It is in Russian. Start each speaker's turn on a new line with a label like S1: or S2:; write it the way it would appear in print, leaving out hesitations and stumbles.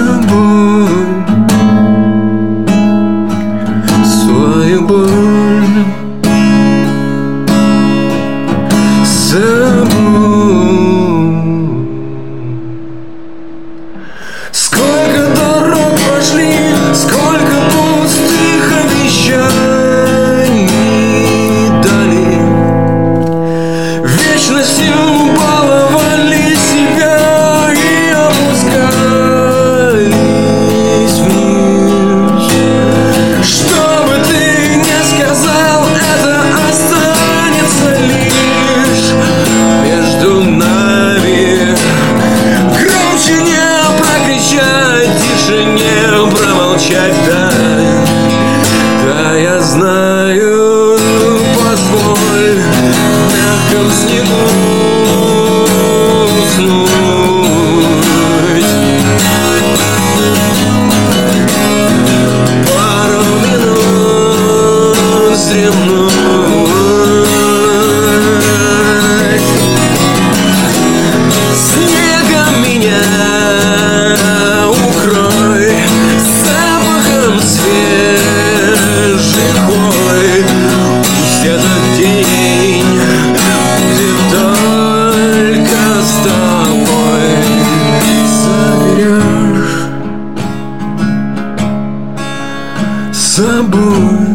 S1: собой свою боль, с собой. Сколько дорог прошли, сколько пустых обещаний дали, вечностью баловали себя и опускались вниз. Что бы ты ни сказал, это останется лишь между нами. Громче не прокричать, тише не промолчать, да я знаю. Позволь в мягком снегу уснуть, пару минут вздремнуть. Снегом меня укрой, запахом свежей хвои. Пусть этот день будет только с тобой. Заберешь с собой.